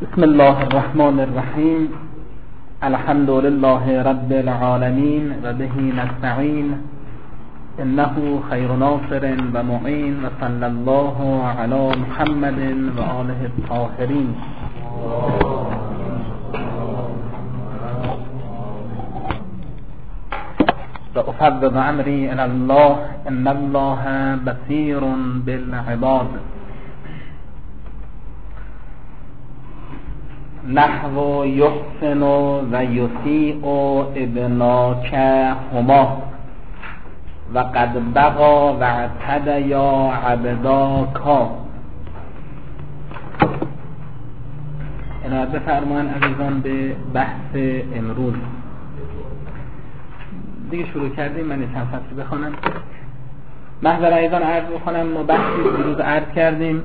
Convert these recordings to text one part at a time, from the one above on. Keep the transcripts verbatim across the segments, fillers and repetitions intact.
بسم الله الرحمن الرحیم. الحمد لله رب العالمین و به نستعین، انه خیر ناصر و معین، و صلی الله علی محمد و آله الطاهرین. و افوض امری الی الله ان الله بصیر بالعباد. نحو یحسن و یسیء ابناک هما و قد بقا و اعتدیا عبداکا. عنایت بفرمایید عزیزان به بحث امروز. دیگه شروع کردیم، من چند فصل بخونم. محضر عزیزان عرض بکنم، ما بحثی دیروز عرض کردیم،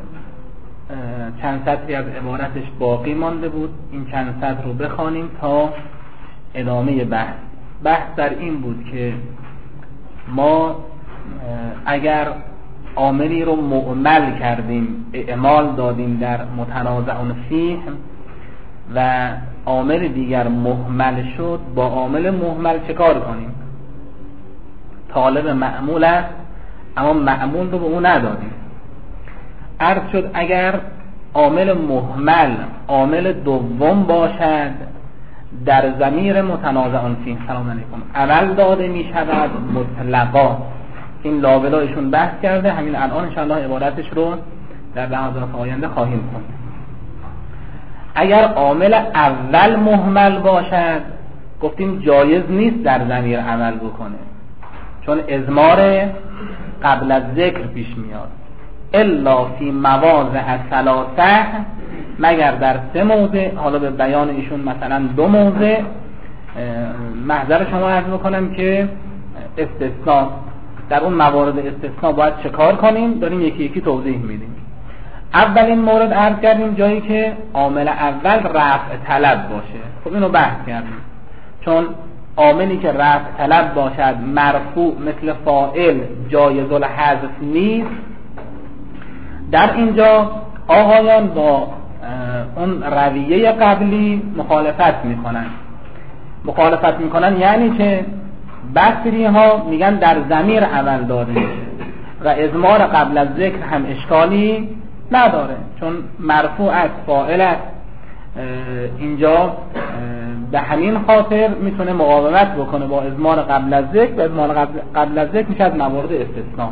چند سطری از عبارتش باقی مانده بود. این چند سطر رو بخوانیم تا ادامه بحث. بحث در این بود که ما اگر عاملی رو معمل کردیم، اعمال دادیم در متنازع فیه و عامل دیگر مهمل شد، با عامل مهمل چه کار کنیم؟ طالب معمول است اما معمول رو به اون ندادیم. عرض شد اگر عامل مهمل عامل دوم باشد، در ضمیر متنازع فیه سلام علیکم عمل داده می شود مطلقا. این لاولا ایشون بحث کرده، همین الان انشاءالله عبارتش رو در لحظات آینده خواهیم خوند. اگر عامل اول مهمل باشد، گفتیم جایز نیست در ضمیر عمل بکنه، چون اضمار قبل از ذکر پیش میاد. الا فی مواضع ثلاثه، مگر در سه موضع. حالا به بیان ایشون مثلا دو موضع محضر شما عرض میکنم که استثناء، در اون موارد استثناء باید چه کار کنیم، داریم یکی یکی توضیح میدیم. اولین مورد عرض کردیم جایی که عامل اول رفع طلب باشه. خب اینو بحث کردیم، چون عاملی که رفع طلب باشد مرفوع مثل فاعل جایز الحذف نیست. در اینجا آقایان با اون رویه قبلی مخالفت میکنن. مخالفت میکنن یعنی که بصری ها میگن در ضمیر عمل داده میشه و اضمار قبل از ذکر هم اشکالی نداره، چون مرفوع از فاعل است. اینجا به همین خاطر میتونه مقاومت بکنه با اضمار قبل از ذکر، و اضمار قبل از ذکر میشه از موارد استثناء.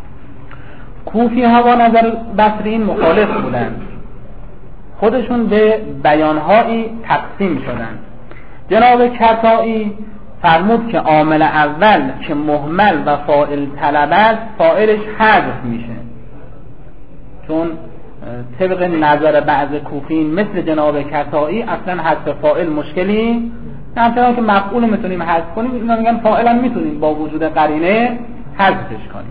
کوفی ها با نظر بصریین مخالف بودند، خودشون به بیانهایی تقسیم شدند. جناب کسایی فرمود که عامل اول که مهمل و فاعل طلب است، فاعلش حذف میشه، چون طبق نظر بعض کوفیین مثل جناب کسایی اصلا حذف فاعل مشکلی همچنان که مفعول میتونیم حذف کنیم، اینا میگن فاعلا میتونیم با وجود قرینه حذفش کنیم.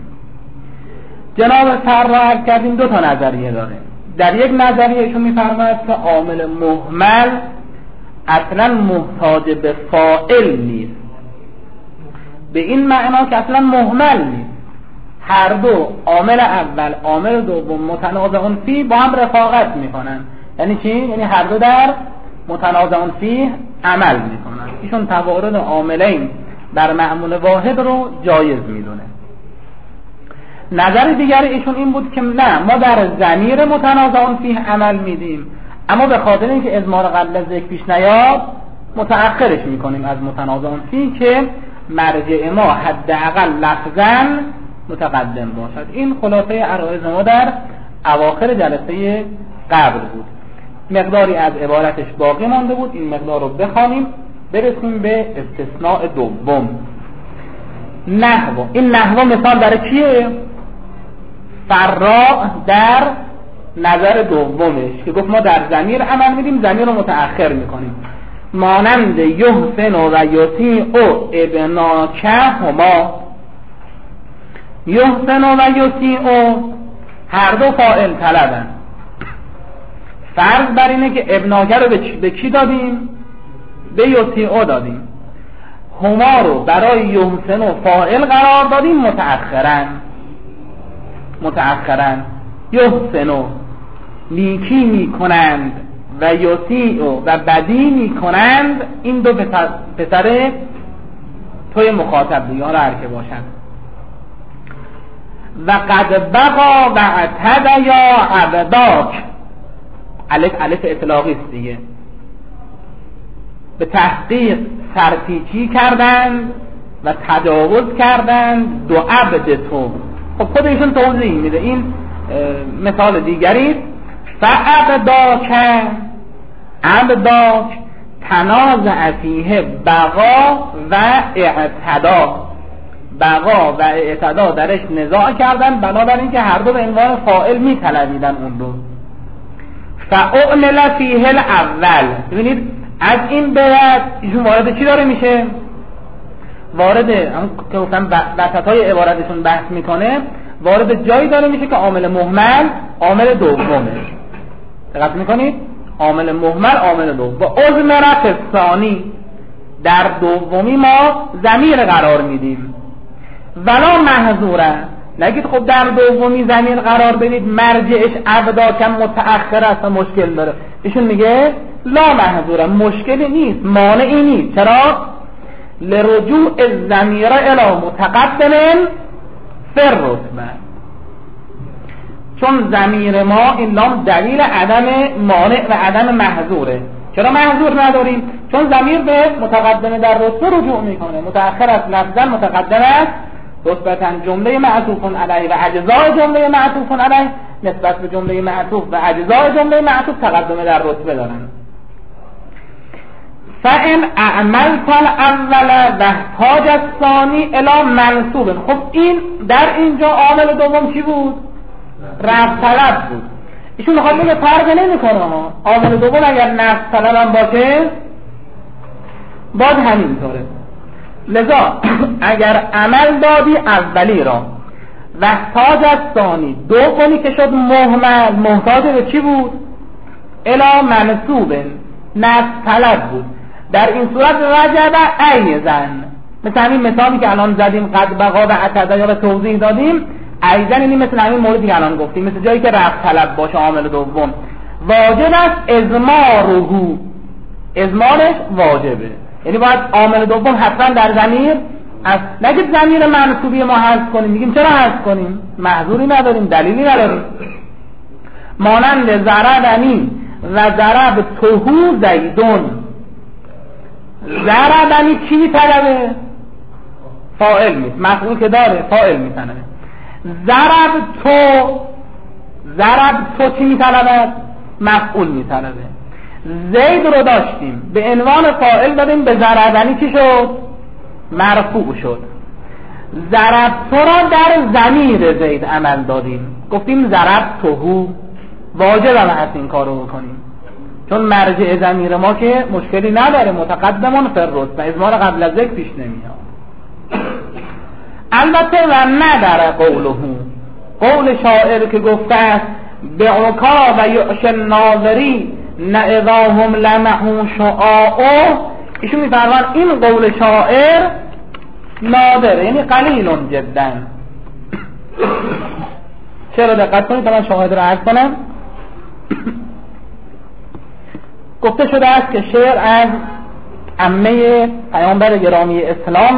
جناب سر را عرض کردیم دو تا نظریه داره. در یک نظریه ایشون میفرماید که عامل مهمل اصلا محتاج به فاعل نیست، به این معنا که اصلا مهمل نیست. هر دو عامل اول عامل دوم متنازع فیه با هم رفاقت میکنن. یعنی چی؟ یعنی هر دو در متنازع فیه عمل میکنن. ایشون توارد عاملین در معمول واحد رو جایز میدونه. نظر دیگر ایشون این بود که نه، ما در ضمیر متنازع فیه عمل میدیم، اما به خاطر اینکه اضمار قبل از ذکر پیش نیاد متأخرش میکنیم از متنازع فیه که مرجع ما حداقل لفظاً متقدم باشد. این خلاصه عرایض ما در اواخر جلسه قبل بود. مقداری از عبارتش باقی مانده بود، این مقدار رو بخوانیم برسیم به استثناء دوم. نحو. این نحو مثال برای کیه؟ فراء در نظر دومش که گفت ما در ضمیر عمل میدیم، ضمیر رو متأخر میکنیم. مانند یحسن و یسیء ابناک هما. یحسن و یسیء هر دو فاعل طلبن. فرض بر اینه که ابناک رو به کی دادیم؟ به یسیء دادیم. هما رو برای یحسن و فاعل قرار دادیم متأخرن. متأخرن یحسن نیکی می کنند و یسیع و بدی میکنند، این دو پسر, پسر توی مخاطب دیگه حالا هر که باشند. و قد بقا و اعتد یا عبداک، الف الف اطلاقی است دیگه، به تحقیق سرپیچی کردند و تجاوز کردند دو عبد تو. خب خود ایشون توضیح میده، این مثال دیگری. فعبداک عبداک تنازع فیه بقا و اعتدا، بقا و اعتدا درش نزاع کردن، بنابراین که هر دو به عنوان فاعل میطلبیدن اون رو. فاعمل فیه الاول، ببینید از این بعد ایشون وارد چی داره میشه؟ وارد هم که گفتم وسطای عبارتشون بحث میکنه، وارد جایی داره میشه که عامل مهمل عامل دومه. دقت میکنید؟ عامل مهمل عامل دوم. و اضمرت ثانی، در دومی ما ضمیر قرار میدیم. ولا محذوره، نگید خب در دومی ضمیر قرار بدید مرجعش ابدا کم متأخر است و مشکل داره. ایشون میگه لا محذوره، مشکلی نیست، مانعی نیست. چرا؟ لرجوع الضمیر الی متقدم فر رتبه، چون ضمیر ما این لام دلیل عدم مانع و عدم محذوره. چرا محذور نداریم؟ چون ضمیر به متقدم در رتبه رجوع میکنه، متأخر است لفظا، متقدم است رتبتا. جمله معطوف علیه و اجزای جمله معطوف علیه نسبت به جمله معطوف و اجزای جمله معطوف تقدم در رتبه دارن. فَإِنْ أَعْمَلْتَ الْأَوَّلَ وَاحْتَاجَ الثَّانِي إِلَى مَنْصُوبٍ. خب این در اینجا عامل دوم چی بود؟ رفع طلب بود. ایشون میخواد بگه فرق نمیکنه ها، عامل دوم اگر نفع طلب هم باشه باز همینطوره. لذا اگر عمل دادی اولی را وحتاج از ثانی، دو کنی که شد مهمل، محتاج به چی بود؟ الا منصوب، نفع طلب بود. در این صورت وجب عین زن، مثل همین مثالی که الان زدیم قد بقا و اعتدا یا توضیح دادیم، ایزن اینی مثل همین موردی که الان گفتیم، مثل جایی که رفع طلب باشه عامل دوم واجب است ازمارهو، ازمارش واجبه، یعنی باید عامل دوم حتما در ضمیر از نگید ضمیر منصوبی ما حذف کنیم. میگیم چرا حذف کنیم؟ محذوری نداریم، دلیلی نداریم. مانند ضربنی و ضرب توهو زیدون، ضربنی چی میطلبه؟ فاعل میست، مفعول که داره فاعل میطلبه. ضرب تو، ضرب تو چی میطلبه؟ مفعول میطلبه. زید رو داشتیم به عنوان فاعل دادیم، به ضربنی چی شد؟ مرفوع شد. ضرب تو را در ضمیر زید عمل دادیم، گفتیم ضرب توهو، واجب هم هست این کار رو بکنیم، چون مرجع ضمیر ما که مشکلی نداره، متقدمون فرد و ازمار قبل از ذکر پیش نمیاد. البته و نداره قوله، قول شاعر که گفته است به عکا و یعش ناظری نعظاهم لمحو شعاعه، ایشون میفرمان این قول شاعر نادره، یعنی قلیلون جدا. چرا؟ دقت کنید تا من شاهد رو عرض کنم. گفته شده است که شعر از عمه پیامبر گرامی اسلام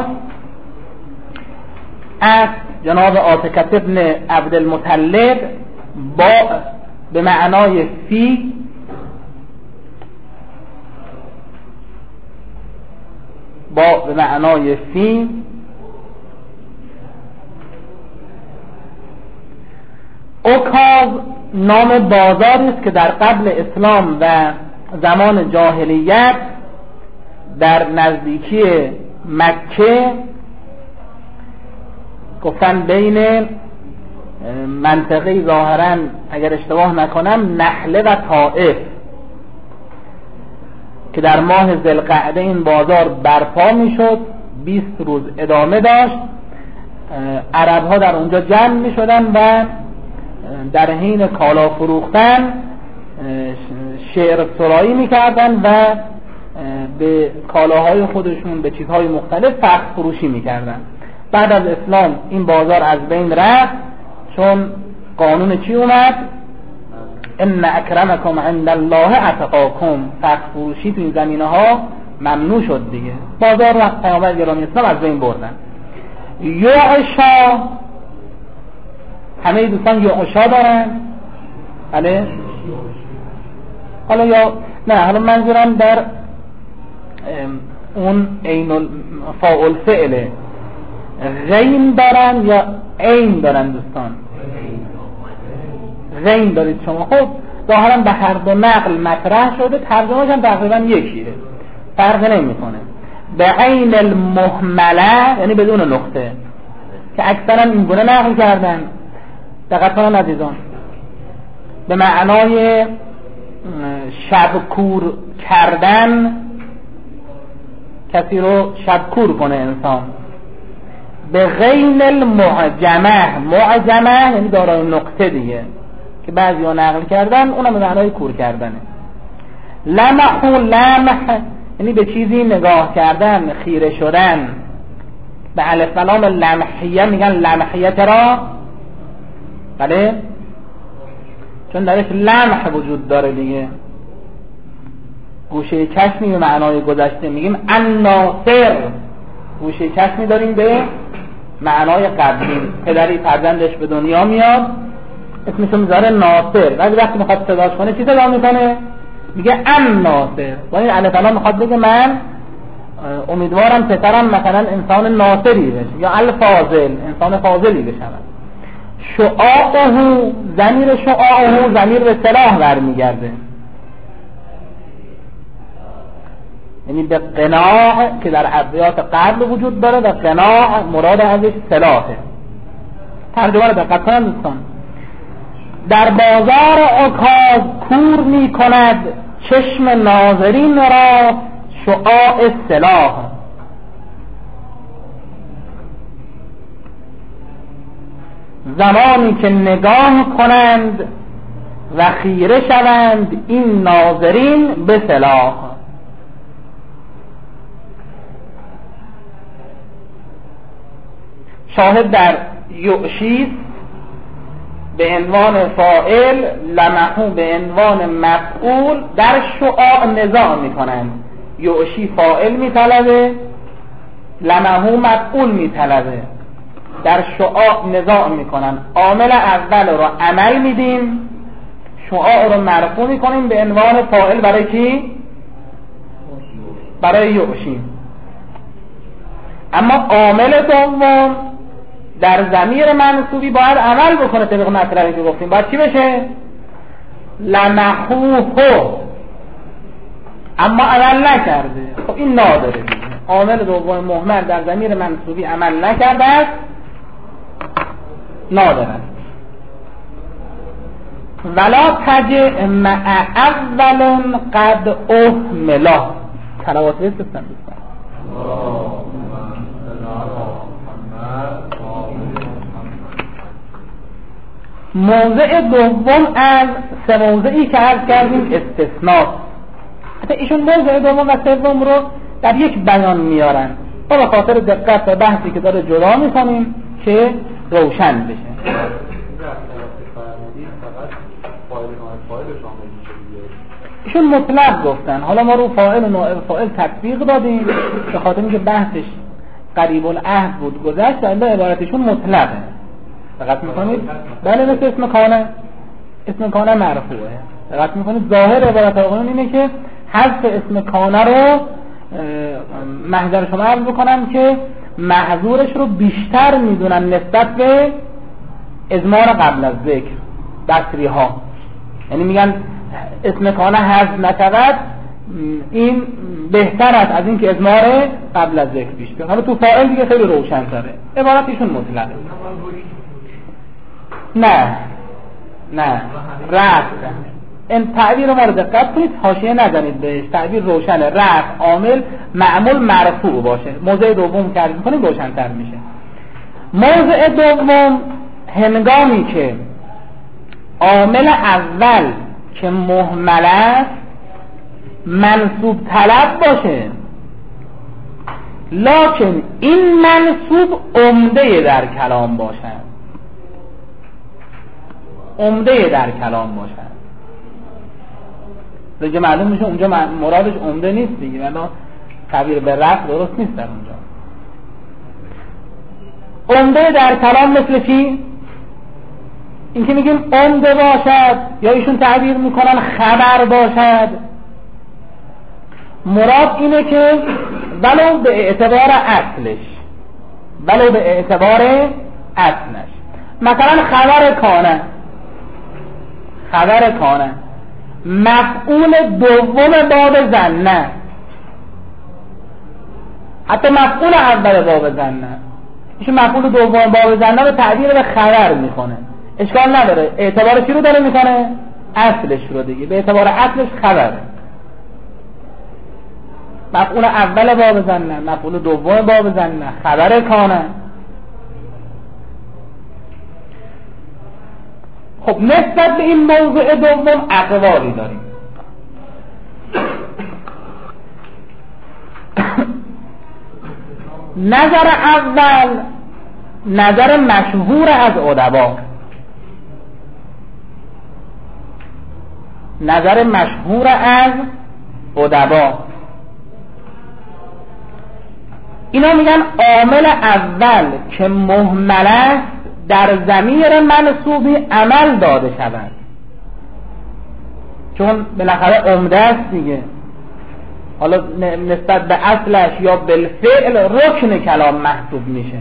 از جناب عاتکة ابن عبدالمطلب با به معنای فی با به معنای فی عکاظ نام بازاری است که در قبل اسلام و زمان جاهلیت در نزدیکی مکه، گفتن بین منطقه ظاهرا اگر اشتباه نکنم نحله و طائف، که در ماه ذوالقعده این بازار برپا میشد، بیست روز ادامه داشت. عرب ها در اونجا جمع می شدن و در حین کالا فروختن شعر سرایی می کردن و به کالاهای خودشون به چیزهای مختلف فخر فروشی می کردن. بعد از اسلام این بازار از بین رفت، چون قانون چی اومد؟ ان اکرمکم عند الله اتقاکم، سخت فروشی تو این زمینه ها ممنوع شد دیگه. بازار رو پیامبر گرامی اسلام از بین بردن. یعشا، همه دوستان یعشا دارن؟ بله؟ حالا یا نه، حالا منظورم در اون عین فاعل فعله، غین دارن یا عین دارن دوستان؟ غین دارید شما. خب ظاهرا به هر دو نقل مطرح شده، ترجمه‌ش هم تقریبا یکیه، فرق نمی‌کنه. به عین المهمله یعنی بدون نقطه، که اکثرا این گونه نقل کردن. دقت کنن عزیزان، به معنای شبکور کردن، کسی رو شبکور کنه انسان. به غین المعجمه، معجمه یعنی دارای نقطه دیگه که بعضی ها نقل کردن، اونم به معنای کور کردنه. لمح و لمح یعنی به چیزی نگاه کردن، خیره شدن. به الف و لام لمحیه میگن لمحیت را، بله، چون درش لمح وجود داره دیگه. گوشه چشمی به معنای گذشته میگیم الناصر، گوشه چشمی داریم به معنای قبلی. پدری فرزندش به دنیا میاد، اسمشو میذاره ناصر، ولی وقتی میخواد صداش کنه چی صدا میکنه؟ میگه الناصر. با این الف لام میخواد بگه من امیدوارم پسرم مثلا انسان ناصری بشه، یا الفاضل، انسان فاضلی بشه. شعاعه، ضمیر شعاعه ضمیر به سلاح برمیگرده، یعنی به قناع که در ابیات قبل وجود داره و قناع مراد ازش سلاحه. ترجمه رو دقت کنن دوستان. در بازار عکاظ کور می کند چشم ناظرین را شعاع سلاح. زمانی که نگاه کنند و خیره شوند این ناظرین به سلاح. شاهد در یعشی به عنوان فاعل، لمحو به عنوان مفعول، در شعاع نزاع میکنند. یعشی فاعل میطلبه، لمحو مفعول میطلبه، در شعاع نزاع میکنن. عامل اول رو عمل میدیم، شعاع رو مرفوع میکنیم به عنوان فاعل. برای کی؟ برای یعشی. اما عامل دوم در ضمیر منصوبی باید عمل بکنه. طبق مطلبی که گفتیم باید چی بشه؟ لمحوه، اما عمل نکرده. خب این نادره. عامل دوم مهمل در ضمیر منصوبی عمل نکرده است، نادر است. ولا تجع مع اول قد اهملا. کلمات بستن دوستان. موضع دوم از سه موضعی که عرض کردیم استثناء. حتی ایشون موضع دوم و سوم رو در یک بیان میارن و به خاطر دقت و بحثی که داره جدا میکنیم که روشن بشه. ایشون مطلق گفتن، حالا ما رو فاعل و نائب فاعل تطبیق دادیم به خاطر اینکه بحثش قریب العهد بود گذشت، و عبارتشون مطلقه. دقت میکنید؟ بله، مثل اسم کانه. اسم کانه مرفوعه. دقت میکنید؟ ظاهر عبارت آقایون اینه که حذف اسم کانه رو محضر شما عرض بکنم که محظورش رو بیشتر میدونن نسبت به اضمار قبل از ذکر. بصری ها یعنی میگن اسم کانه حذف نشود، این بهتر است از این که اضمار قبل از ذکر بیشتر. حالا تو فاعل دیگه خیلی روشن تره. عبارتشون مطلقه. نه نه رفع. این تعبیر ما رو دقت کنید، حاشیه نزنید بهش. تعبیر روشنه. رفع عامل معمول مرفوع باشه. موضع دوم که عرض می‌کنیم روشن‌تر میشه. موضع دوم هنگامی که عامل اول که مهمل است منصوب طلب باشه، لکن این منصوب عمده در کلام باشه. عمده در کلام باشه. دیگه معلوم میشه اونجا مرادش عمده نیست دیگه، ولی تعبیر به رفع درست نیست در اونجا. عمده در کلام مثل چی؟ این که میگیم عمده باشد یا ایشون تعبیر میکنن خبر باشد، مراد اینه که ولو به اعتبار اصلش، ولو به اعتبار اصلش، مثلا خبر کانه، خبر کانه مفعول دوم باب ظنه، حتی مفعول اول باب ظنه، ایشون مفعول دوم باب ظنه رو تعبیر به خبر میکنه، اشکال نداره. اعتبار چی رو داره میکنه؟ اصلش رو دیگه، به اعتبار اصلش خبره. مفعول اول باب ظنه، مفعول دوم باب ظنه، خبر کانه. خب نسبت به این موضوع دوم اقوالی داریم. نظر اول نظر مشهور از ادبا، نظر مشهور از ادبا اینا میگن عامل اول که مهمل است در ضمیر منصوبی عمل داده شود، چون بالاخره عمده است دیگه، حالا نسبت به اصلش یا بالفعل رکن کلام محسوب میشه،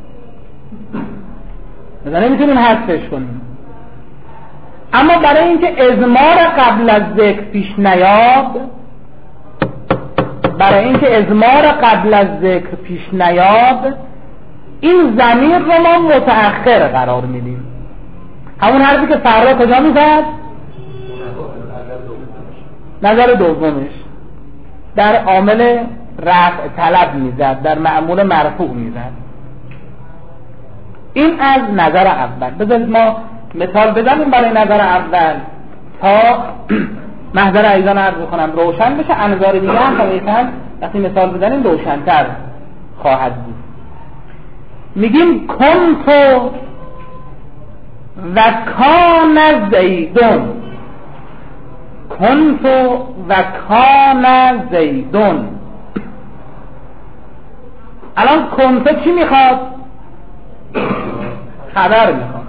مثلا نمیتونیم حذفش کنیم. اما برای اینکه اضمار قبل از ذکر پیش نیاد، برای اینکه اضمار قبل از ذکر پیش نیاد، این ضمیر رو ما متأخر قرار میدیم. همون حرفی که فردا کجا میزد؟ نظر دومش در عامل رفع طلب میزد، در معمول مرفوع میزد. این از نظر اول. بذارید ما مثال بزنیم برای نظر اول تا محضر ایزان عرض بکنم روشن بشه. انظار دیگه هم طبیعتاً وقتی مثال بزنیم روشن‌تر خواهد بود. میگیم کنتو و کان زیدون، کنتو و کان زیدون. الان کنتو چی میخواد؟ خبر میخواد.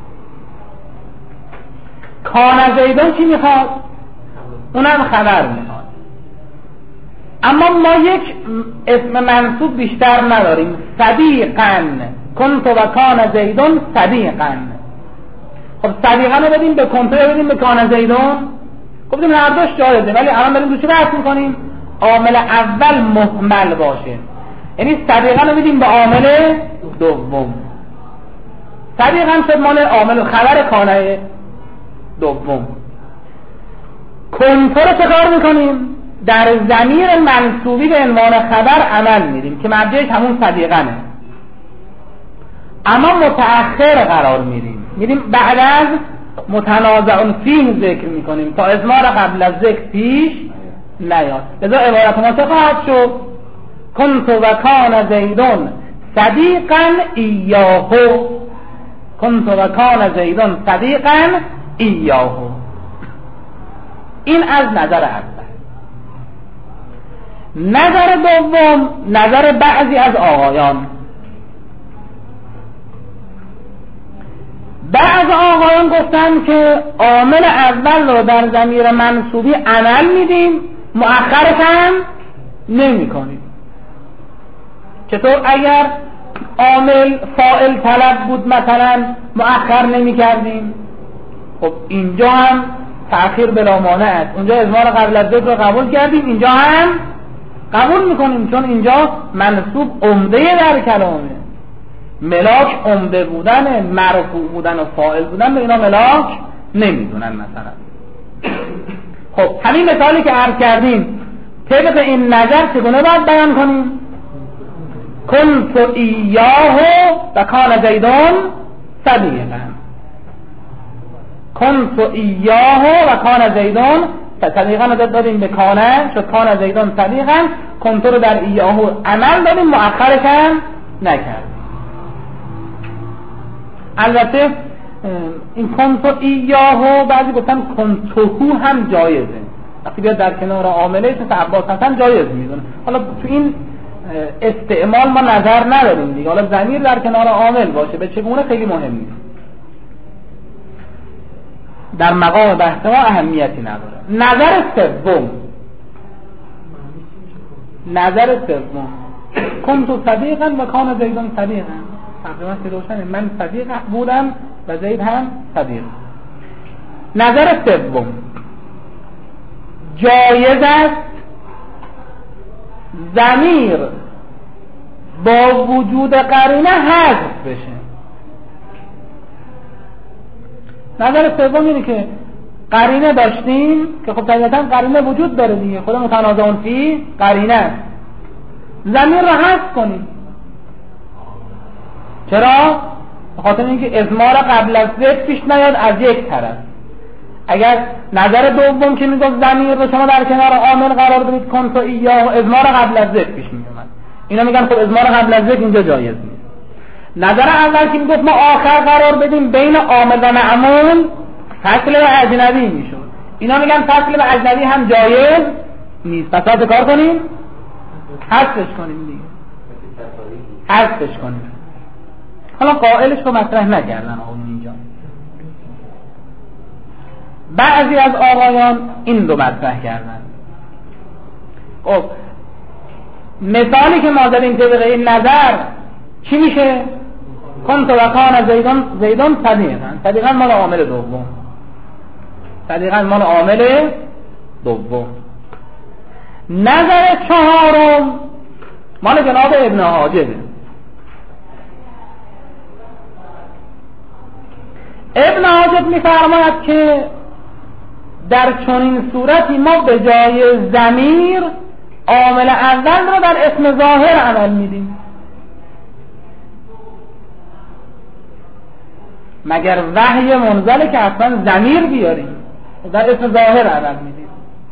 کان زیدون چی میخواد؟ اونم خبر میخواد. اما ما یک اسم منصوب بیشتر نداریم، صدیقاً. کنتو و کان زیدون صدیقاً. خب صدیقاً رو بدیم به کنتو یا بدیم به کان زیدون؟ گفتیم هر دوش جایزه، ولی الان بریم رو چی بحث میکنیم؟ عامل اول مهمل باشه، یعنی صدیقاً رو بدیم به عامل دوم. صدیقاً شد مال عامل خبر کانه دوم. کنتو رو چه کار میکنیم؟ در ضمیر منصوبی به عنوان خبر عمل میدیم که مرجعش همون صدیقانه، اما متأخر قرار میدیم، میدیم بعد از متنازع فیه ذکر میکنیم تا اضمار قبل از ذکر پیش نیاد. لذا عبارت ما چه خواهد شد؟ کنت و کان زیدون صدیقا ایاهو، کنت و کان زیدون صدیقا ایاهو. این از نظر اول. نظر دوم نظر بعضی از آقایان. بعض آقایان گفتن که عامل اول رو در ضمیر منصوبی عمل میدیم، مؤخرش هم نمی کنیم. چطور؟ اگر عامل فاعل طلب بود مثلا مؤخر نمی کردیم. خب اینجا هم تأخیر بلا مانع است، اونجا اضمار قبل از ذکر رو قبول کردیم، اینجا هم قبول میکنیم، چون اینجا منصوب عمده در کلامه. ملاک عمده بودن، مرفوع بودن و فاعل بودن به اینا ملاک نمیدونن مثلا. خب همین مثالی که عرض کردیم طبق این نظر چگونه باید بیان کنیم؟ کنت ایاه و کان زیدون صدیقا. کنت ایاه و کان زیدون صدیقا رو دادیم به کانه، شد کان زیدون صدیقا. کنت رو در ایاه عمل دادیم، مؤخرش هم نکردیم. البته این کنتو ایاهو بعضی گفتن کنتوهو هم جایزه، وقتی بیاد در کنار عامله مثل عباس حسن جایز میدونه. حالا تو این استعمال ما نظر نداریم دیگه، حالا ضمیر در کنار عامل باشه به چگونه خیلی مهم نیست، در مقام بحث ما اهمیتی نداره. نظر سوم نظر سوم کنت صدیقا و کان زیدان صدیقا، تقریبا که روشنه، من صدیق بودم و زید هم صدیق. نظر سوم جایز است ضمیر با وجود قرینه حذف بشه. نظر سوم اینه که قرینه داشتیم که خب طبیعتا قرینه وجود داره دیگه، خود متنازع فی قرینه، ضمیر رو حذف کنیم. چرا؟ به خاطر اینکه اضمار قبل از ذکر پیش نیاد از یک طرف. اگر نظر دوم که میگفت ضمیر رو شما در کنار عامل قرار بدید کنت و ایاه، اضمار قبل از ذکر پیش میومد. اینا میگن خب اضمار قبل از ذکر اینجا جایز نیست. نظر اول که میگفت ما آخر قرار بدیم بین عامل و معمول، فصل و اجنبی میشد. اینا میگن فصل و اجنبی هم جایز نیست. پس باید کار کنیم حذفش کنیم دیگه، حذفش کنیم. حالا قائلش رو مطرح نکردن اون اینجا. بعضی از آقایان این رو مطرح کردن. خب مثالی که ما داریم طبق این نظر چی میشه؟ کنت و کان زیدان زیدان صدیقا، صدیقا مال عامل دوم، صدیقا مال عامل دوم. نظر چهارم مال جناب ابن حاجب. ابن حاجب میفرماید که در چنین صورتی ما به جای ضمیر عامل اول رو در اسم ظاهر عمل میدیم، مگر وحی منزله که اصلا ضمیر بیاریم، در اسم ظاهر عمل میدیم.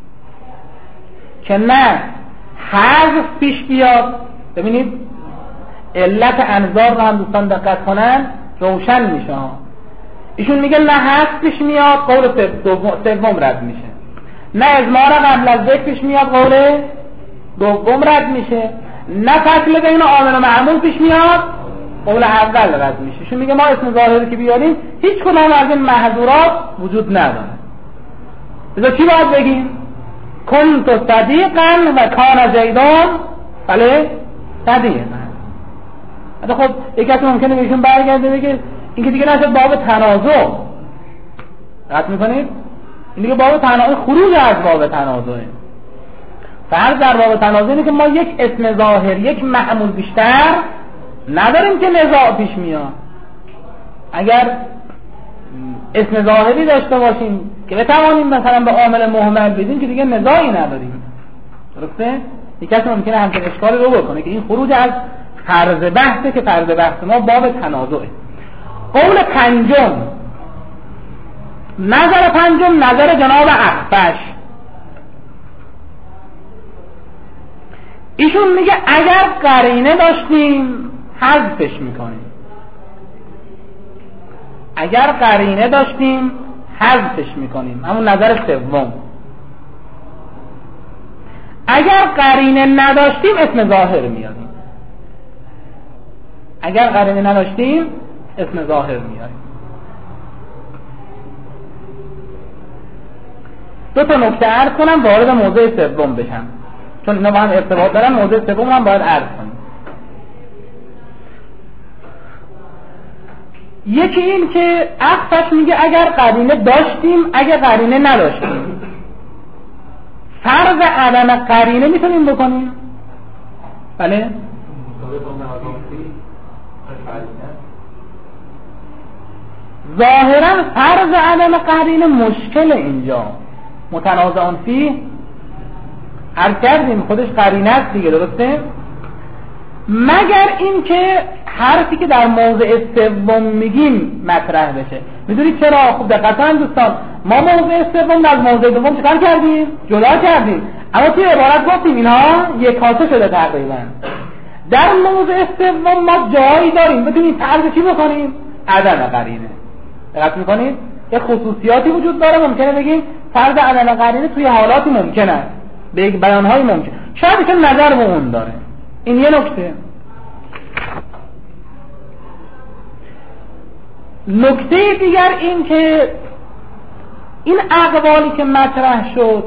که نه حذف پیش بیاد. ببینید علت انظار رو هم دوستان دقت کنن روشن میشه. ایشون میگه نه حذف پیش میاد، قول سوم رد میشه، نه اضمار قبل از ذکر پیش میاد، قول دوم رد میشه، نه فصل بین عامل و معمول پیش میاد، قول اول رد میشه. ایشون میگه ما اسم ظاهری که بیاریم هیچ کدام از این محظورات وجود نداره. بذار چی باید بگیم؟ کنت صدیقا و کان زیدان بله صدیقا. خب یک کسی ممکنه بهشون برگرده بگه این که دیگه نشد باب تنازع. قطع میکنید؟ این دیگه باب تنازع خروج از باب تنازعه. فرض در باب تنازع اینه که ما یک اسم ظاهر یک معمول بیشتر نداریم که نزاع پیش میاد. اگر اسم ظاهری داشته باشیم که بتوانیم مثلا به عامل مهمل بدیم که دیگه نزاعی نداریم. درسته؟ یک کسی ممکنه همچین اشکالی رو بکنه که این خروج از فرض بحثه که فرض بحث ما باب تنازعه. قول پنجم، نظر پنجم نظر جناب اخفش. ایشون میگه اگر قرینه داشتیم حذفش میکنیم، اگر قرینه داشتیم حذفش میکنیم، همون نظر سوم. اگر قرینه نداشتیم اسم ظاهر میاریم، اگر قرینه نداشتیم اسم ظاهر میاریم. دو تا نکته عرض کنم وارد موضوع سوم بشم، چون اینا با هم ارتباط دارن. موضوع سوم هم باید عرض کنیم. یکی این که اخفش میگه اگر قرینه داشتیم اگر قرینه نداشتیم، فرض عدم قرینه میتونیم بکنیم؟ بله؟ ظاهرا فرض عدم قرینه مشکل اینجا متنازع فی عرض کردیم خودش قرینه است دیگه، درسته؟ مگر اینکه حرفی که در موضع سوم میگیم مطرح بشه. میدونید چرا؟ خوب دقت کنید دوستان، ما موضع سوم از موضع دوم چیکار کردیم؟ جدا کردیم، اما توی عبارت گفتیم اینها یک کاسه شده تقریبا. در موضع سوم ما جایی داریم بتونیم فرض چی بکنیم؟ عدم قرینه. دقت میکنید؟ یه خصوصیاتی وجود داره، ممکنه بگیم فرض عدم قرینه توی حالاتی ممکن است، به یک بیانهای ممکن، شاید که نظر به اون داره. این یه نکته. نکته دیگر این که این اقوالی که مطرح شد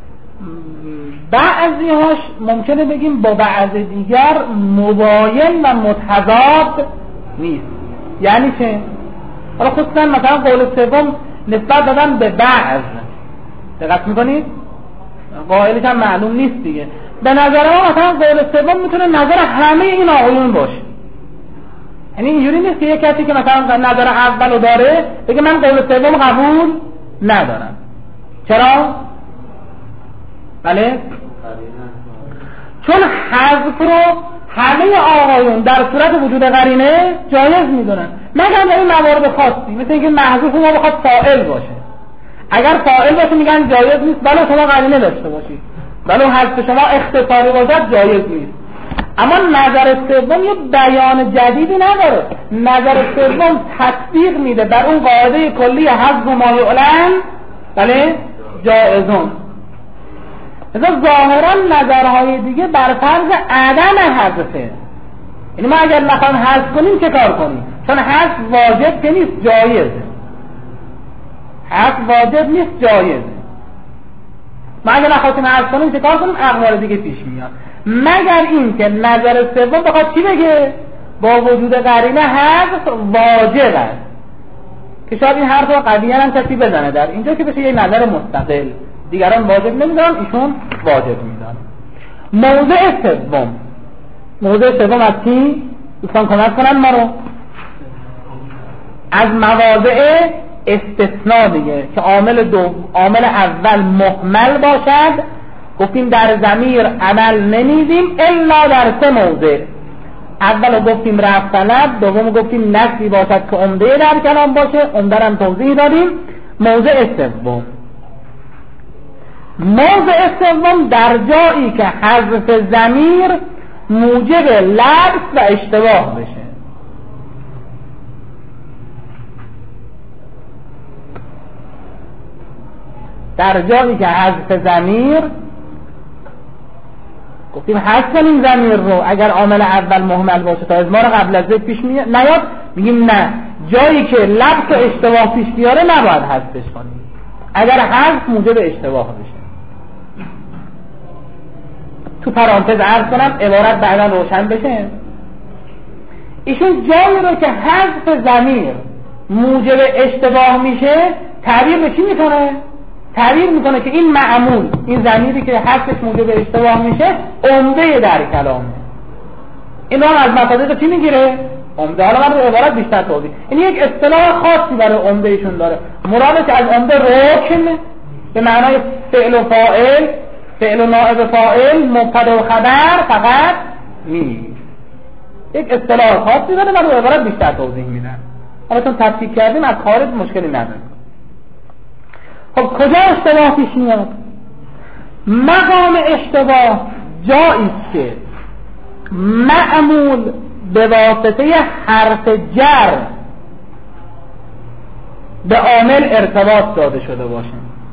بعضی هاش ممکنه بگیم با بعض دیگر مباین و متضاد نیست. یعنی که حالا خصوصا مثلا قول سوم نسبت دادن به بعض، دقت میکنید؟ قائلش هم معلوم نیست دیگه. به نظر ما مثلا قول سوم میتونه نظر همه این آقایون باشه. یعنی اینجوری نیست که یک کسی که مثلا نظر اولو داره بگه من قول سوم قبول ندارم. چرا؟ بله؟ چون حذف رو همه آقایون در صورت وجود قرینه جایز میدونن، مگر در این موارد خاصی، مثل اینکه محذوف ما بخواد فاعل باشه. اگر فاعل باشه میگن جایز نیست، ولی شما قرینه داشته باشید، ولی حذف شما اختصاری باشد جایز نیست. اما نظر سوم یه بیان جدیدی نداره. نظر سوم تطبیق میده بر اون قاعده کلی حذف ما یعلم بله جایزون. مثلا ظاهرا نظرهای دیگه بر فرض عدم حذفه، یعنی ما اگر نخواهیم حذف کنیم چه کار کنیم؟ چون حذف واجب که نیست، جایزه. حذف واجب نیست، جایزه. ما اگر نخواهیم حذف کنیم چه کار کنیم؟ اقوال دیگه پیش میاد. مگر این که نظر سوم بخواد چی بگه؟ با وجود قرینه حذف واجب است، که شاید این حرف رو قویاً هم کسی بزنه در اینجا که بشه یه نظر مستقل، دیگران واجب نمیدارن، ایشون واجب میدارن. موضع سوم، موضع سوم از کی؟ دوستان کمک کنن ما رو. از مواضع استثناء دیگه که عامل دو عامل اول مهمل باشد. گفتیم در ضمیر عمل نمیدیم الا در سه موضع. اول گفتیم رفع طلب، دوم گفتیم نصبی باشد که عمده در کلام باشه، عمده هم توضیح دادیم. موضع سوم، موضع سوم در جایی که حذف ضمیر موجب لبس و اشتباه بشه. در جایی که حذف ضمیر، گفتیم حذف کنیم ضمیر رو اگر عامل اول مهمل باشه تا اضمار قبل از ذکر پیش نیاد، میگیم نه، جایی که لبس و اشتباه پیش بیاره نباید حذفش کنیم اگر حذف موجب اشتباه بشه. تو پرانتز عرض کنم عبارت بعدا روشن بشه. ایشون جایی رو که حذف ضمیر موجب اشتباه میشه تعبیر به چی میکنه؟ تعبیر میکنه که این معمول، این ضمیری که حذفش موجب اشتباه میشه عمده در کلامه. این رو از مصادیق چی میگیره؟ عمده. حالا من رو عبارت بیشتر توضیح. این یک اصطلاح خاصی برای عمده ایشون داره. مرادش از عمده رکن به معنای فعل و فاعل، فعل و نائب فاعل، مبتدا و خبر فقط نیست. یک اصطلاح خاصی داره، من رو عبارت بیشتر توضیح میدم. حالا چون تفکیک کردیم از خارج مشکلی نداره. خب کجا اشتباه پیش میاد؟ مقام اشتباه جایی که معمول به واسطه حرف جر به عامل ارتباط داده شده باشه.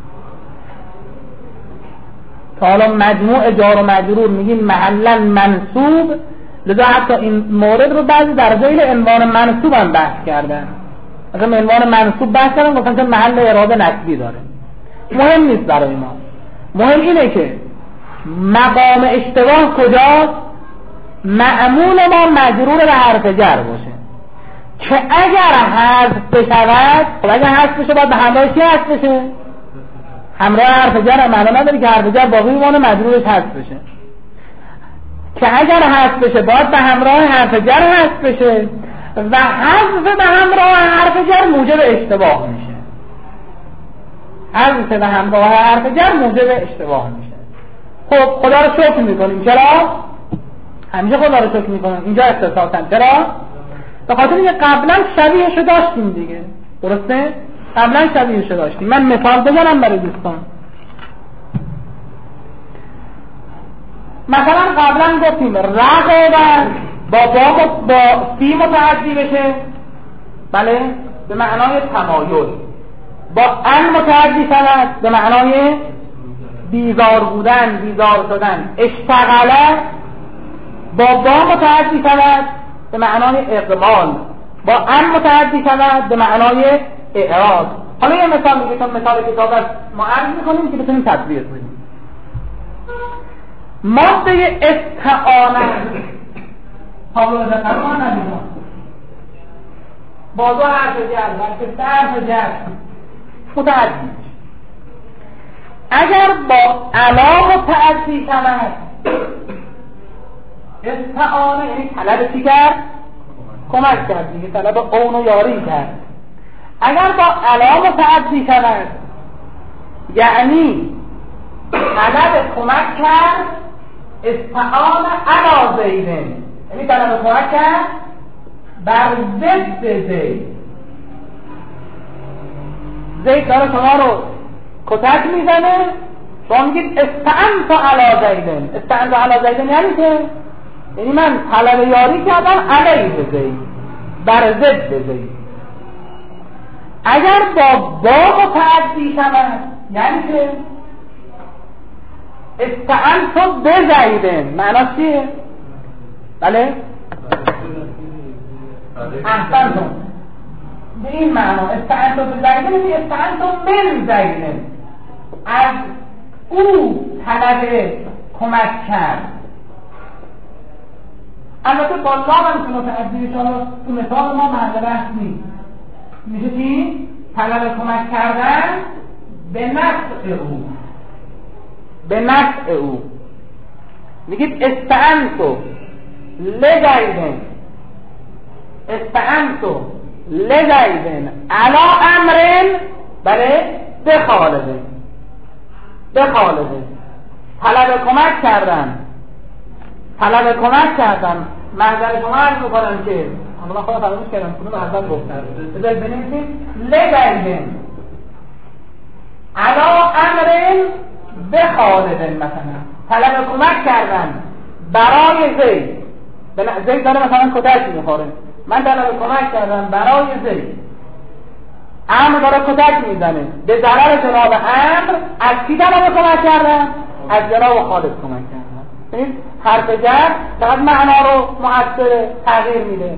تا حالا مجموع جار و مجرور میگیم محلا منصوب، لذا حتی این مورد رو بعضی در ذیل عنوان منصوب هم بحث کردن. مثلا عنوان منصوب بحث کردن گفتن که محل اعراب نصبی داره. مهم نیست برای ما، مهم اینه که مقام اشتباه کجاست؟ معمول ما مجرور به حرف جر باشه که اگر حذف بشود، خب اگر حذف بشه باید به همراه چی حذف بشه؟ همراه حرف جر. معنا نداره که حرف جر باقی میمونه مجرورش حذف بشه، که اگر حذف بشه باید به همراه حرف جر حذف بشه و حذف به همراه حرف جر موجب اشتباه میشه. حذف به همراه حرف جر موجب اشتباه میشه. خب خدا رو شکر میکنیم. چرا؟ همیشه خدا رو شکر میکنیم. اینجا اختصاصا چرا؟ به خاطر اینکه قبلا شبیهشو داشتیم دیگه. درسته؟ قبلا شبیهشو داشتیم. من مثال بزنم برای دوستان. مثلا قبلا گفتیم رقابت با با با فی متعدی بشه، بله، به معنای تمایل. با ان متعدی شود به معنای بیزار بودن، بیزار شدن. اشتغله با با متعدی شود به معنای اقبال، با ان متعدی شود به معنای اعراض. حالا یه مثال میگه، چون مثال کتاب است ما عرض میکنیم که بتونیم تطبیق کنیم. ماده استعانه حالا استعانه ندیدم با دو حرف جر و سه حرف جر متعدی. اگر با علا متعدی شود استعانه یعنی طلب چی کرد؟ کمک کرد دیگه، طلب اون و یاری کرد. اگر با علا متعدی شود یعنی طلب کمک کرد استعانه علا زیدن، یعنی طلب کمک کرد بر ضد زید. زید داره شما رو کتک میزنه، شما میگید استعنت علا زیدن. استعنت علا زیدن یعنی که یعنی من طلب یاری کردم علیه زید، بر ضد زید. اگر با با متعدی شود یعنی که استعنت بزیدن، معنی چیه؟ بله؟ احسنتم. به این معنا استعنت بزیدن یعنی استعنت من زیدن، از او طلب کمک کرد. البته با لام هم که متعدی شده تو مثال ما محل بحث نیست. میشه چی؟ طلب کمک کردن به نفع او، به نفع او. میگید استعنتو لزیدن، استعنتو لزیدن علا امرن، بله بخالدن، بخالدن طلب کمک کردن، طلب کمک کردن. منظر شما عرض میکنم که من خودم فراموش کردم کنون به حضرت گفتم بذارید بنویسید لزیدن علا امرن بخالدن، مثلا طلب کمک کردن برای زید. زید داره مثلا کتک میخوره، من طلب کمک کردم برای زید. امر داره کتک میزنه، به ضرر جناب امر از کی طلب کمک کردن؟ از جناب خالد کمک کردن. این حرف جر فقط معنا رو مؤثر تغییر میده.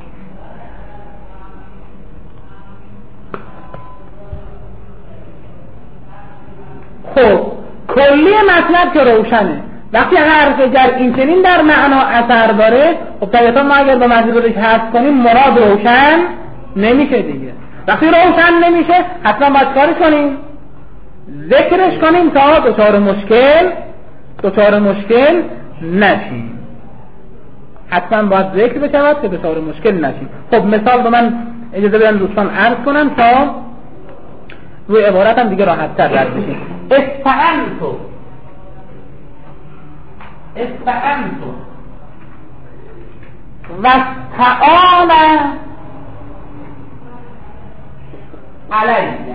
خب کلی مطلب که روشنه. وقتی حرف جر این چنین در معنا اثر داره، خب طبیعتا ما اگر به مجبورش حذف کنیم مراد روشن نمیشه دیگه. وقتی روشن نمیشه حتما باید کاری کنیم، ذکرش کنیم تا دچار مشکل دچار مشکل نشیم. حتما باید ذکر بشود که دچار مشکل نشیم. خب مثال به من اجازه بدن دوستان عرض کنم تا روی عبارتم دیگه راحت تر رد بشیم. استعنتو استعنتو و استعان علیه.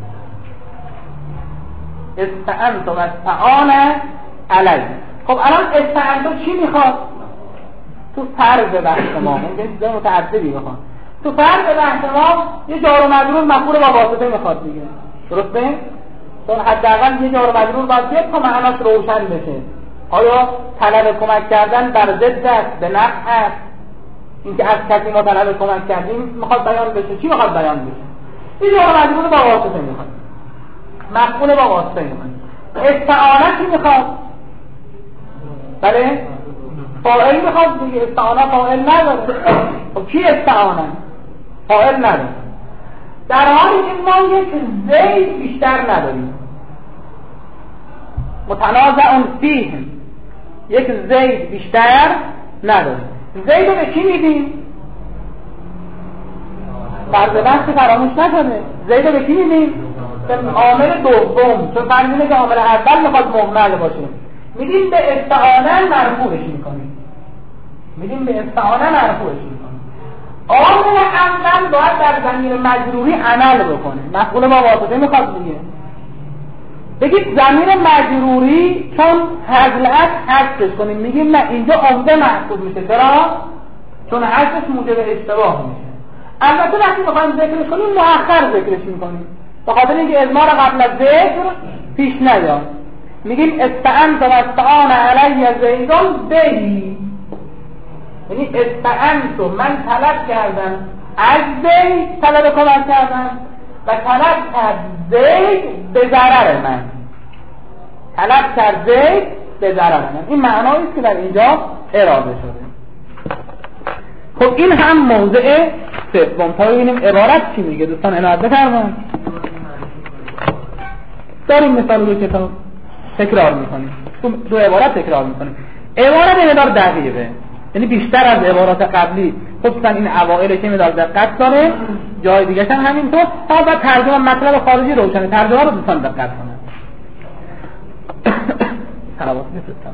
استعنتو و استعان علیه. خب الان استعنتو چی میخواد؟ تو فرض بحث ما ممکنه چیزای متعددی بخواد. تو فرض بحث ما یه جار و مجرور مفعول با واسطه میخواد دیگه، درسته؟ چون حداقل یه جار و مجرور باید بیاد تا معناش روشن بشه. آیا طلب کمک کردن بر ضد است، به نفع است؟ اینکه از کسی ما طلب کمک کردیم میخواد بیان بشه. چی میخواد بیان بشه؟ یه جار و مجرور با واسطه میخواد، مفعول با واسطه میخواد. استعانه چی میخواد؟ بله؟ فاعل میخواد دیگه. استعانه فاعل نداره. خب کی استعانه؟ فاعل نداره. در حالی که ما یک زید بیشتر نداریم، متنازع فیه، یک زید بیشتر نداریم. زید رو به کی میدیم؟ فرض بحث فراموش نکنه. زید رو به کی میدیم؟ به عامل دوم، چون فرض که عامل اول میخواد مهمل باشه، میدیم به استعانه مرفوعش میکنیم. میدیم به استعانه مرفوعش میکنیم. عامل اول باید در ضمیر مجروری عمل بکنه، مفعول با واسطه میخواد دیگه. بگید ضمیر مجروری چون حذف است حذفش کنیم، میگیم نه اینجا عمده محسوب میشه. چرا؟ چون حذفش موجب اشتباه میشه. البته وقتی میخوایم ذکرش کنیم مؤخر ذکرش میکنیم. به خاطر اینکه اضمار قبل از ذکر پیش نیاد. میگیم استعنت و استعان علی زیدون بهی، یعنی استعنت و من طلب کردم از زید، طلب کمک کردم و طلب کرد زید به ضرر من، طلب کرد زید به ضرر من. این معنایی است که در اینجا اراده شده. خب این هم موضع سوم. تا ببینیم عبارت چی میگه. دوستان عنایت بفرمایید. داریم مثال رو کتاب تکرار میکنیم، دو عبارت تکرار میکنیم. عبارت این مقدار دقیقه، یعنی بیشتر از عبارات قبلی، خصوصا این اوائل که مقدار دقت داره، جای دیگه هم همینطور. تا بعد ترجمه مطلب خارجی روشنه، ترجمه رو دوستان دقت کنن. صلوات بفرستم.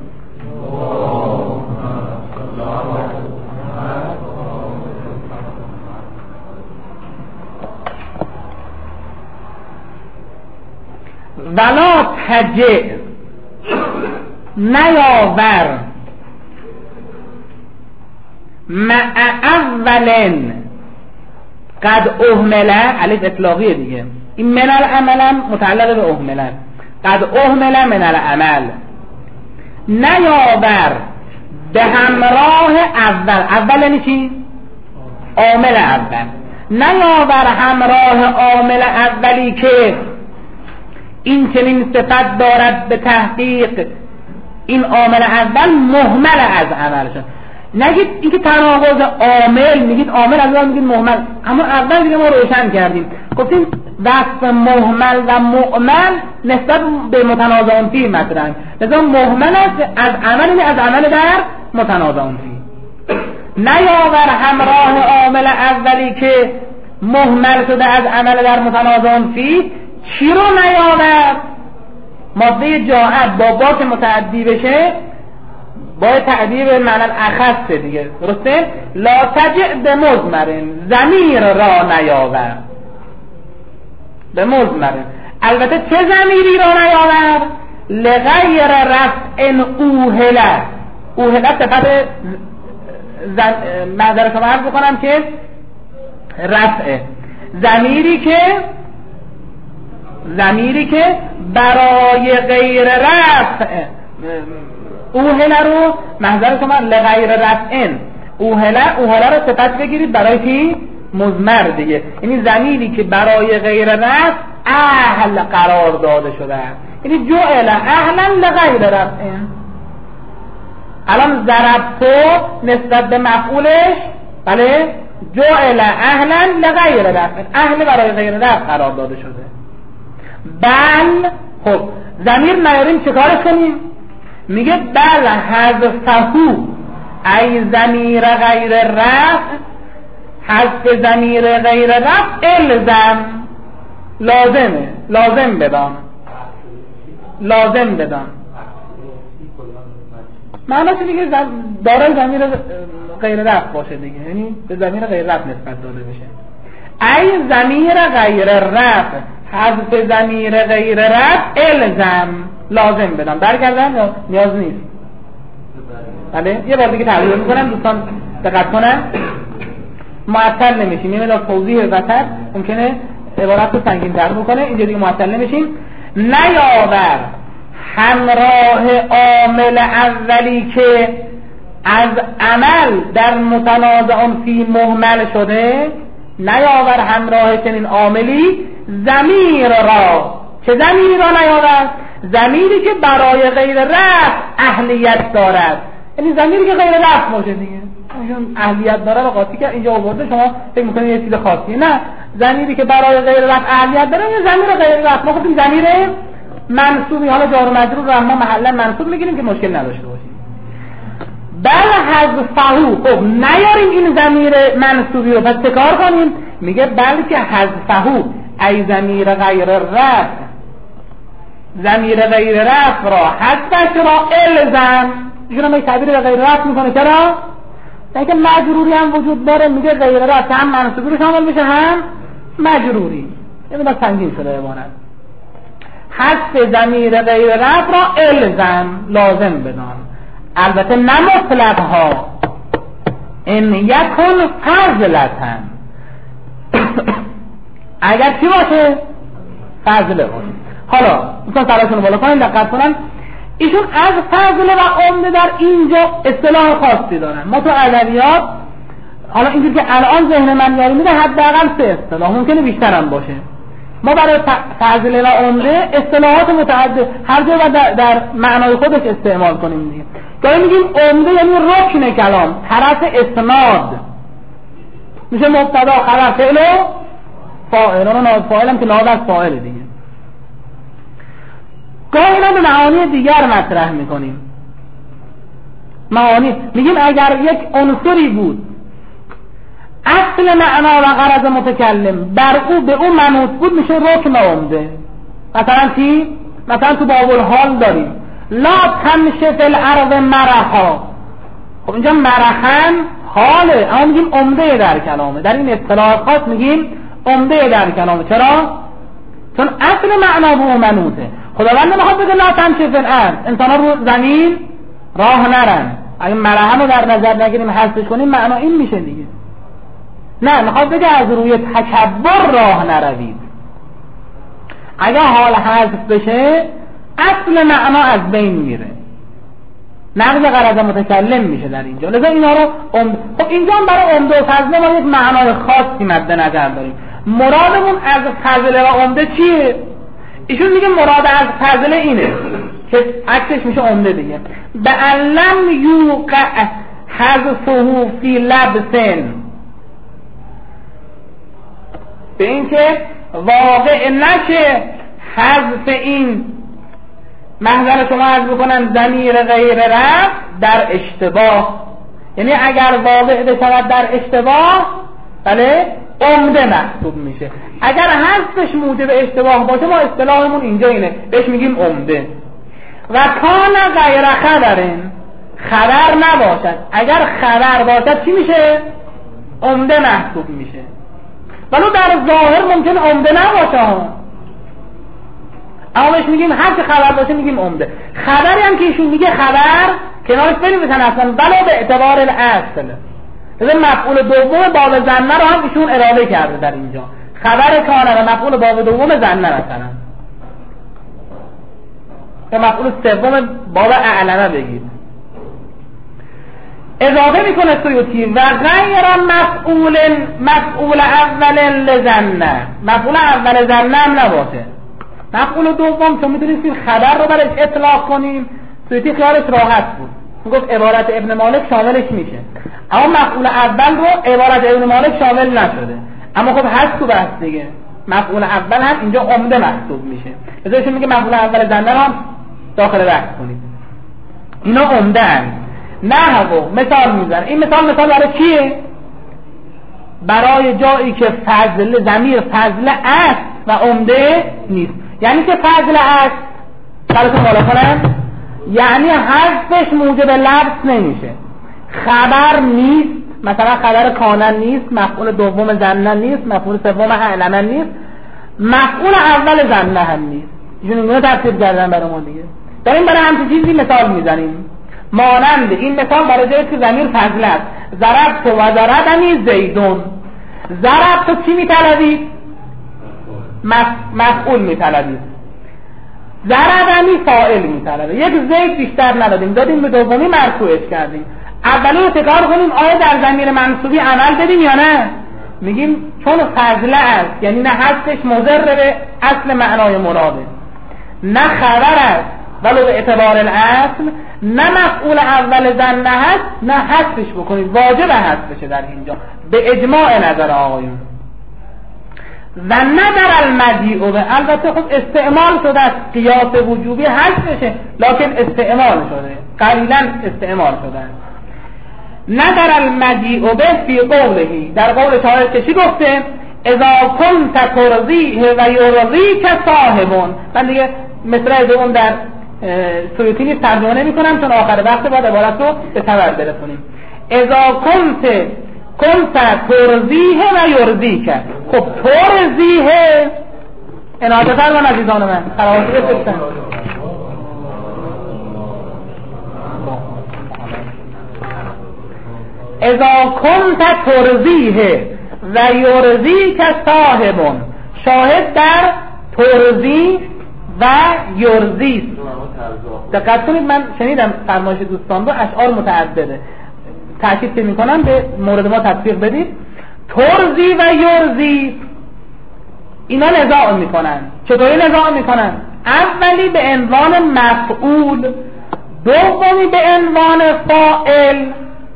ولا تجع نیاور مع اول قد اهمل، الف اطلاقیه دیگه، این من العمل متعلق به اهمل، قد اهمل من العمل، نیاور به همراه اول. اول یعنی چی؟ عامل اول. نیاور همراه عامل اولی که این چنین صفت دارد به تحقیق این عامل اول مهمل از عمل شد. نگید اینکه تناقض عامل، میگید عامل از اول، میگید مهمل. اما اول دیگه ما روشن کردیم، گفتیم وصف مهمل و مؤمل نسبت به متنازعون فی مطرح. لذا مهمل است از عمل، از عمل در متنازعون فی. نیاور همراه عامل اولی که مهمل شده از عمل در متنازعون فی. چی رو نیاور؟ ماده جاعت با با که متعدی بشه با تعدیب معنی اخص دیگه، درسته؟ لا تجع به مضمرن، ضمیر را نیاور به مضمرن. البته چه ضمیری را نیاور؟ لغیر رفع اوهله. اوهله صفت معذرت شما عرض بکنم که رفع، ضمیری که ضمیری که برای غیر رفع اوهله رو محضر شما لغیر رفعن، اوهله اوهله رو صفت بگیرید برای کی؟ مضمر دیگه. یعنی ضمیری که برای غیر رفع اهل قرار داده شده است، یعنی جعل اهلا لغیر رفعن. الان ضربتو نسبت به مفعولش بله جعل اهلا لغیر رفعن، اهل برای غیر رفع قرار داده شده. بل خب ضمیر نیاریم چه کارش کنیم؟ میگه بل حذفهو ای ضمیر غیر رفع، حذف ضمیر غیر رفع الزم، لازمه، لازم بدان، لازم بدان. معناش دیگه دارای ضمیر غیر رفع باشه دیگه، یعنی به ضمیر غیر رفع نسبت داده بشه. ای ضمیر غیر رفع، حذف ضمیر غیر رفع الزم، لازم بدم. برگردم یا نیاز نیست؟ بله یه بار دیگه تعریف میکنم دوستان دقت کنن. معطل نمیشیم، یه مقدار توضیح وسط ممکنه عبارت رو سنگین تر بکنه، اینجا دیگه معطل نمیشیم. نیاور همراه عامل اولی که از عمل در متنازعون فی مهمل شده، نیاور همراه چنین عاملی ضمیر را. چه ضمیری را نیاور؟ ضمیری که برای غیر رفع اهلیت دارد، یعنی ضمیری که غیر رفع باشه دیگه، چون اهلیت داره و قاطی کرد اینجا آورده، شما فکر می‌کنید یه چیز خاصیه. نه، ضمیری که برای غیر رفع اهلیت داره یه ضمیر غیر رفع. ما گفتیم ضمیر منصوبی، حالا جار و مجرور رو هم ما محلا منصوب میگیریم که مشکل نداشته باشیم. بل حذفهو، خب نیاریم این ضمیر منصوبی رو، پس چه کار کنیم؟ میگه بلکه حذفهو ای ضمیر غیر رفع، ضمیر غیر رفع را حذفش را الزم. ایشون هم تعبیر غیر رفع میکنه. چرا؟ اینکه مجروری هم وجود داره، میگه غیر رفع هم منصوبی رو شامل میشه هم مجروری. یعنی با سنگین شده عبارت. حذف ضمیر غیر رفع را الزم، لازم بدان. البته نه مطلق ها، ان یکن فضلتن، اگر چی باشه؟ فضله باشه. حالا مثلا سرشون بالا کنن دقت کنن، ایشون از فضله و عمده در اینجا اصطلاح خاصی دارن. ما تو ادبیات حالا اینجور که الان ذهن من یاری میده حداقل سه اصطلاح، ممکنه بیشتر هم باشه. ما برای فضله و عمده اصطلاحات متعدد هر جا و در, در معنای خودش استعمال کنیم دیگه. گاهی میگیم عمده یعنی رکن کلام، طرف اسناد، میشه مبتدا خبر فعل و فاعل، اون نائب فاعل هم که نائب از فاعل دیگه. گاهی اینا به معانی دیگر مطرح میکنیم. معانی میگیم اگر یک عنصری بود اصل معنا و غرض متکلم بر او به او منوط بود، میشه رکن عمده. مثلا چی؟ مثلا تو باب الحال داریم لا تمشه فی الارض مرحا. خب اینجا مرحن حاله، اما میگیم عمده در کلامه. در این اصطلاح خاص میگیم عمده در کلامه. چرا؟ چون اصل معنا به او منوطه. خداوند نمیخواد بگه لا تمشه فی الارض، انسان ها رو زمین راه نرن. اگه مرحن رو در نظر نگیریم حذفش کنیم معنا این میشه دیگه. نه، میخواد بگه از روی تکبر راه نروید. اگه حال حذف بشه اصل معنا از بین میره، نقض غرض متکلم میشه در اینجا. لذا اینا رو ام... خب اینجا هم برای عمده و فضله ما یک معنای خاصی مد نظر داریم. مرادمون از فضله و عمده چیه؟ ایشون میگه مراد از فضله اینه که عکسش میشه عمده دیگه. بَأَلَّمْ یوقع حذفه فی لبسن، به این که واقع نشه حذف این، محضر شما عرض بکنم ضمیر غیر رفع در اشتباه، یعنی اگر واقع بشود در اشتباه بله عمده محسوب میشه. اگر حذفش موجب اشتباه باشه ما اصطلاحمون اینجا اینه، بهش میگیم عمده. و کان غیر خبرن، خبر نباشد. اگر خبر باشد چی میشه؟ عمده محسوب میشه. ولو در ظاهر ممکن عمده نباشه، اما بهش میگیم هر چه خبر باشه میگیم عمده. خبری هم که ایشون میگه خبر کنارش بنویسن اصلا ولو به اعتبار الاصل. مثلا مفعول دوم باب ظنه رو هم ایشون اراده کرده در اینجا، خبر کانه و مفعول باب دوم ظنه مثلا، یا مفعول سوم باب اعلمه بگید. اضافه میکنه سیوطی و غیر مفعول مفعول اول لظنه، مفعول اول ظنه هم نباشه. مفعول دوم چون میدونیم خبر رو برش اطلاق کنیم، سیوطی خیالش راحت بود، میگفت عبارت ابن مالک شاملش میشه. اما مفعول اول رو عبارت ابن مالک شامل نشده، اما خب هست تو بحث دیگه، مفعول اول هم اینجا عمده محسوب میشه. ازایشون میگه مفعول اول ظنه رو هم داخل بحث کنید. اینا عمده هست. نه و مثال میزن. این مثال مثال برای چیه؟ برای جایی که فضل ضمیر فضل است و عمده نیست. یعنی که فضل است براتون بالا کنم، یعنی حذفش موجب لبس نمیشه. خبر نیست، مثلا خبر کانن نیست، مفعول دوم ظنه نیست، مفعول سوم اعلمن نیست، مفعول اول ظنه هم نیست. ایشون اینو تفسیر کردن برای ما دیگه. داریم برای همچین چیزی مثال میزنیم. مانند این مثال برای جایی که ضمیر فضل است، ضربت و ضربنی زیدون. ضربت تو چی میطلبید؟ مفعول میطلبید. ضربنی فاعل میطلبه. یک زید بیشتر ندادیم، دادیم به دومی مرفوعش کردیم. اولی رو تکرار کنیم آیا در ضمیر منصوبی عمل بدیم یا نه؟ میگیم چون فضله است، یعنی نه حذفش مضر به اصل معنای مراده، نه خبر است ولو به اعتبار الاصل، نه مفعول اول ظنه هست، نه حذفش بکنید، واجب حذف بشه در اینجا به اجماع نظر آقایون. و نظر المجیء به، البته خب استعمال شده است، قیاس وجوبی حذف بشه لکن استعمال شده، قلیلا استعمال شده است. نظر المجیء به فی قوله، در قول شاعر که چی گفته؟ اذا کنت ترضیه و یرضیک صاحبون. من دیگه مثل دوم در سیوطی نیست ترجمه نمی کنم چون آخر وقت بعد عبارت رو به تبر برسونیم. اذا کنت کنت ترضیه و یرضیک. خب ترضیه انعاده فرمان عزیزان من خراباتی بسیستن. اذا کنت ترضیه و یرضیک صاحبون، شاهد در ترزی و یرزی. دقت کنید، من شنیدم فرمایش دوستان رو، اشعار متعدده، تأکید که میکنم به مورد ما تطبیق بدید. ترزی و یرزی اینا نزاع میکنن. چطوری نزاع میکنن؟ اولی به عنوان مفعول، دومی به عنوان فاعل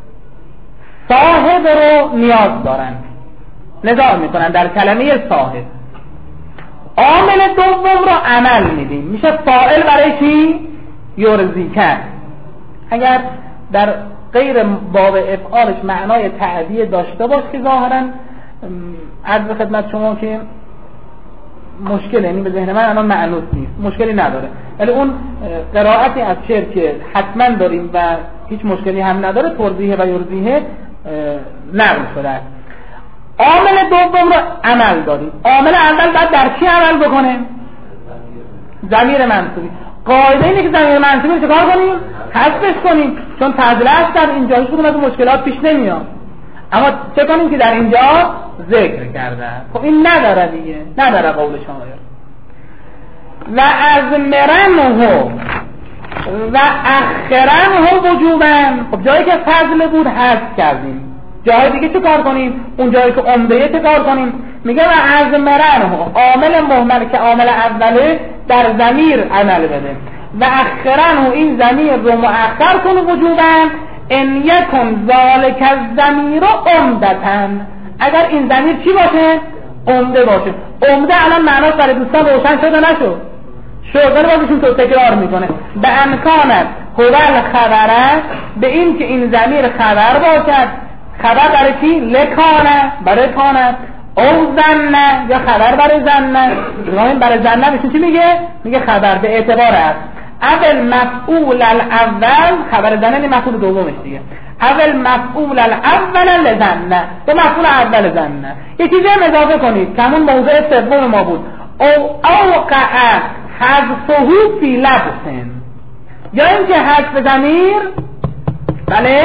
صاحب رو نیاز دارن، نزاع میکنن در کلمه صاحب. عامل دوم رو عمل میدیم، میشه فاعل برای چی؟ یرزی کرد. اگر در غیر باب افعالش معنای تعدیه داشته باشه که ظاهرا عرض خدمت شما که مشکل، یعنی به ذهن من الان معنوس نیست، مشکلی نداره، ولی اون قرائتی از شعر که حتما داریم و هیچ مشکلی هم نداره، ترزیه و یرزیه نقل شده است. عامل دوم رو عمل داریم. عامل اول باید در چی عمل بکنه؟ ضمیر منصوبی. قاعده اینه که ضمیر منصوبی رو چکار کنیم؟ حذفش کنیم، چون فضله است در اینجا هیچ کدوم از مشکلات پیش نمیاد. اما چه کنیم که در اینجا ذکر کرده. خب این نداره دیگه، نداره قول شاعر. و از مرنه و اخرنه وجوبن. خب جایی که فضله بود حذف کردیم، جای دیگه چه کار کنیم؟ اون جایی که عمده چه کار کنیم؟ میگه و از مرنه، عامل مهمل که عامل اوله در ضمیر عمل بده، و اخرنه این ضمیر رو مؤخر کنه وجوبن ان یکن ذالک الضمیر عمدتن. اگر این ضمیر چی باشه؟ عمده باشه. عمده الان معناش برای دوستان روشن شده نشد؟ شده، بازشون تو تکرار میکنه. به امکانت هو الخبره، به این که این ضمیر خبر باشد. خبر برای کی؟ لکانه، برای کانه. او زنه، یا خبر برای زنه. برای زنه بشون چی میگه؟ میگه خبر به اعتبار است. اول مفعول الاول، خبر زنه این مفعول دومش دیگه. اول مفعول الاول لزنه، تو مفعول اول زنه. یه چیزی هم اضافه کنید که همون موضوع سوم ما بود. او اوقع حذفه فی لبس، یا اینکه حذف ضمیر بله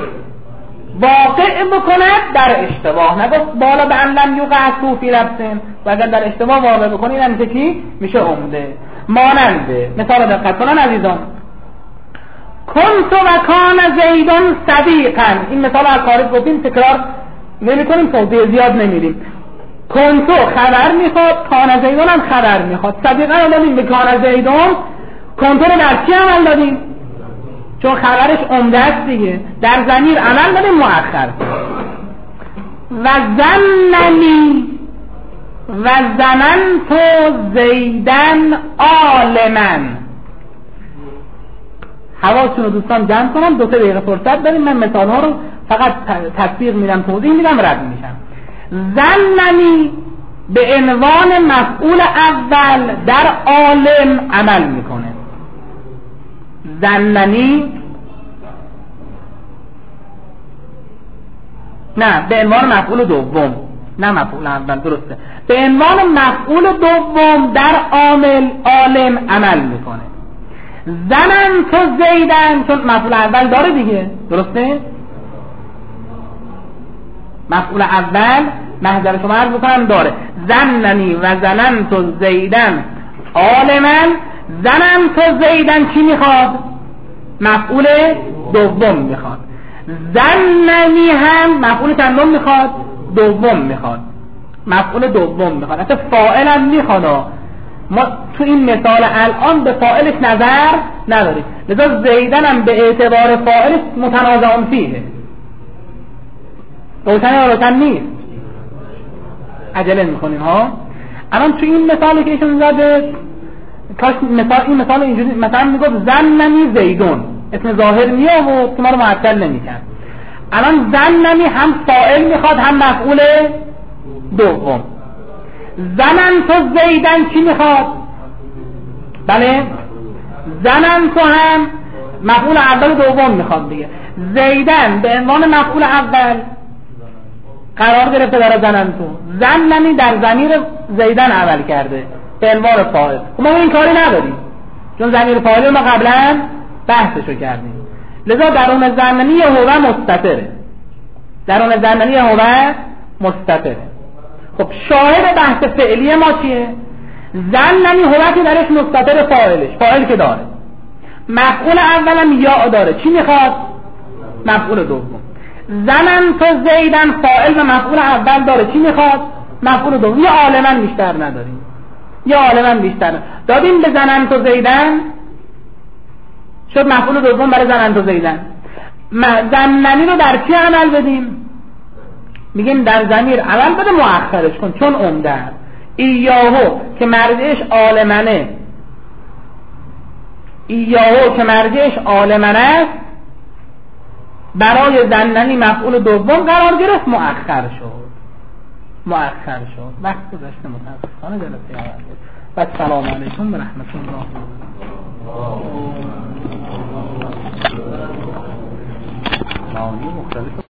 واقع بکند در اشتباه. نگفت بالا به ان لم یوقع فی لبس، و اگر در اشتباه واقع بکنید یعنی چی؟ میشه عمده. ماننده مثال دقت کنن عزیزان، کنت و کان زیدون صدیقا. این مثال از خارج گفتیم، تکرار نمی کنیم، توضیح زیاد نمیدیم. کنتو خبر میخواد، کان زیدون هم خبر میخواد. صدیقا هم دادیم به کان زیدون. کنتو رو در چی عمل دادیم؟ چون خبرش عمده است دیگه، در ضمیر عمل دادیم مؤخر. و زننی و زننتو زیدن عالمن. حواستون رو دوستان جمع کنم، دو سه دقیقه فرصت داریم، من مثال ها رو فقط تطبیق میدم، توضیح میدم، رد میشم. زننی به عنوان مفعول اول در عالم عمل میکنه. زننی نه، به عنوان مفعول دوم، نه مفعول اول، درسته. به عنوان مفعول دوم در عامل عالم عمل میکنه. زنن تو زیدن، چون مفعول اول داره دیگه، درسته؟ مفعول اول محضر شما عرض بکنم داره. زننی و زنن تو زیدن عالمن. زنن تو زیدن چی میخواد؟ مفعول دوم میخواد. زننی هم مفعول چندم میخواد؟ دوم میخواد. مفعول دوم میخواد. حتی فاعل هم میخواد. ما تو این مثال الان به فاعلش نظر نداریم، لذا زیدن هم به اعتبار فاعلش متنازع فیه. روشن یا روشن نیست؟ عجله میکنیم ها. الان تو این مثالی که ایشون زده، کاش مثال این مثال اینجوری مثلا میگفت زننی زیدون، اسم ظاهر میاد و شما رو معطل نمیکرد. الان زننی هم فاعل میخواد هم مفعول دوم. زنن تو زیدن چی میخواد؟ بله، زنن تو هم مفعول اول دوم میخواد دیگه. زیدن به عنوان مفعول اول قرار گرفته در زنن تو. زننی در ضمیر زیدن عمل کرده به عنوان فاعل. ما این کاری نداریم چون ضمیر فاعل ما قبلا بحثشو کردیم. لذا درون زننی هو مستتره، درون زننی هو مستتره. خب شاهد بحث فعلی ما چیه؟ زننی هو که درش مستتر فاعلش، فاعل که داره. مفعول اولم یا داره، چی میخواد؟ مفعول دوم. زنن تو زیدن فاعل و مفعول اول داره، چی میخواد؟ مفعول دوم. یا عالما بیشتر نداریم، یا عالما بیشتر نداریم. دادیم به زنن تو زیدن، شد مفعول دوم برای زنن تو زیدن. زننی رو در چی عمل بدیم؟ میگیم در ضمیر عمل بده، مؤخرش کن چون عمده. ایاهو که مرجعش عالمنه، ایاهو که مرجعش عالمنه است، برای زننی مفعول دوم قرار گرفت، مؤخر شد، مؤخر شد. وقت گذشته متاسفانه جلسه اول بود. و سلام علیکم و رحمت الله.